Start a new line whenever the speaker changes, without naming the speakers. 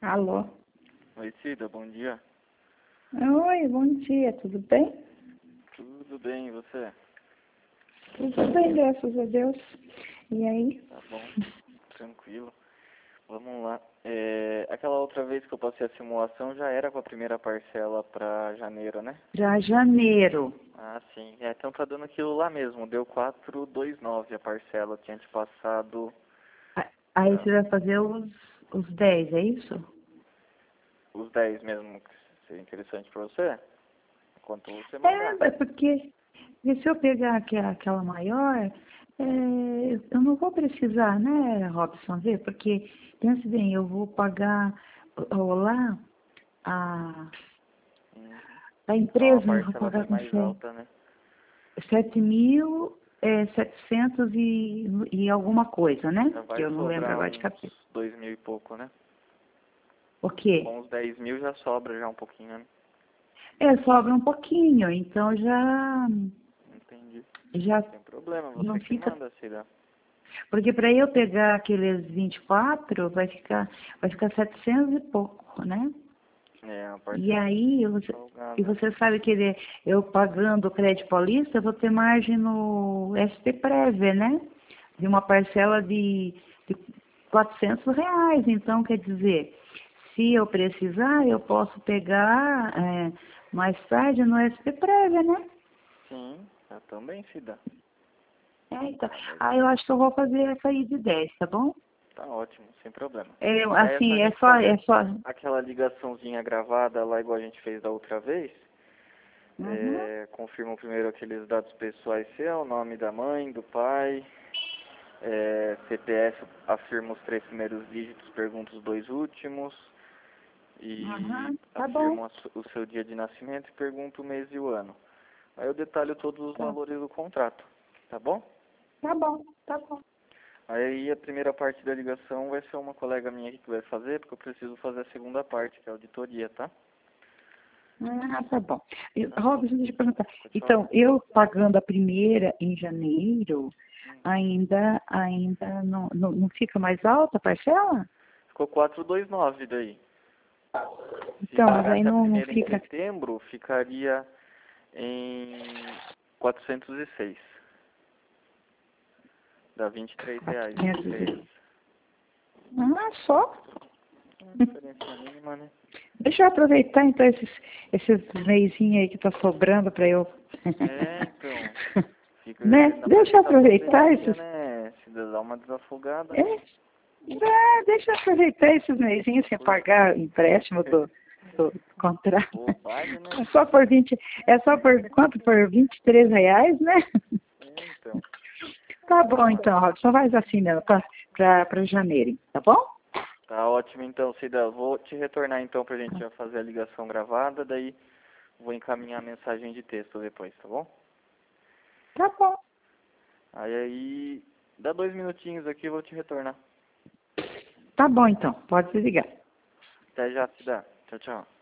Alô?
Oi, Cida, bom dia.
Oi, bom dia, tudo bem?
Tudo bem, e você?
Tudo bem, graças a Deus. E aí?
Tá bom, tranquilo. Vamos lá. Aquela outra vez que eu passei a simulação já era com a primeira parcela para janeiro, né?
Já janeiro.
Ah, sim. Então tá dando aquilo lá mesmo. Deu 429 a parcela. Eu tinha te passado.
Aí você vai fazer os 10, é isso?
Os 10 mesmo, que seria interessante para você? Quanto você mandar.
É porque se eu pegar aquela maior, eu não vou precisar, né, Robson, ver, porque, pense bem, eu vou pagar lá a,
Uhum.
a
Então a
empresa, eu vou
parcela
pagar
bem
com
mais alta, né?
7.700 e alguma coisa, né?
Já
Que
vai
eu não lembro
sobrar
agora de
uns
cabeça.
2.000 e pouco, né?
O quê?
Com os 10.000 já sobra já um pouquinho, né?
Sobra um pouquinho, então
Entendi.
já
Sem problema,
não
você que
fica.
manda, Cida.
Porque para eu pegar aqueles 24 vai ficar 700 e pouco, né?
A
E
parcela
aí,
salgada, né?
você sabe que eu pagando o crédito paulista, eu vou ter margem no SP Prévia, né? De uma parcela de R$ 400. Então, quer dizer, se eu precisar, eu posso pegar mais tarde no SP Prévia, né?
Sim, eu também, Cida.
Então,
Mas
eu acho que eu vou fazer essa aí de 10, tá bom?
tá ótimo, sem problema. É só
Assim,
a
é
gente
só,
fazer
é só.
aquela ligaçãozinha gravada lá igual a gente fez da outra vez.
Uhum.
Confirma primeiro aqueles dados pessoais seu, o nome da mãe, do pai, CPF, afirma os 3 primeiros dígitos, pergunta os 2 últimos, e
Uhum. Tá bom.
afirma o seu dia de nascimento e pergunta o mês e o ano. Aí eu detalho todos os
Tá.
valores do contrato, tá bom?
Tá bom, tá bom.
Aí a primeira parte da ligação vai ser uma colega minha aqui que vai fazer, porque eu preciso fazer a segunda parte, que é a auditoria, tá?
Tá bom.
Tá.
Robson, deixa eu perguntar.
Pode falar.
Então, eu pagando a primeira em janeiro, ainda não fica mais alta a parcela?
Ficou 429 daí. Se
Então, mas aí
pagasse a
não
primeira em
fica.
setembro, ficaria em 406. Dá R$ 23 de
400.
diferença.
Só?
Diferença mínima, né?
Deixa eu aproveitar então esses meizinhos aí que tá sobrando para eu.
Então. Fica,
Né?
dá pra
Deixa eu
juntar
aproveitar
bastante,
esses.
né? Se dar uma desafogada, né?
É, deixa eu aproveitar esses meizinhos sem pagar o empréstimo do contrato.
Bobagem, né?
É só por quanto? Por R$ 23, né?
Então.
Tá bom então, Robson, faz assim mesmo, pra janeiro, tá bom?
Tá ótimo então, Cida. Vou te retornar então pra gente já fazer a ligação gravada, daí vou encaminhar a mensagem de texto depois, tá bom?
Tá bom.
Aí dá 2 minutinhos aqui e vou te retornar.
Tá bom então, pode desligar.
Até já, Cida. Tchau, tchau.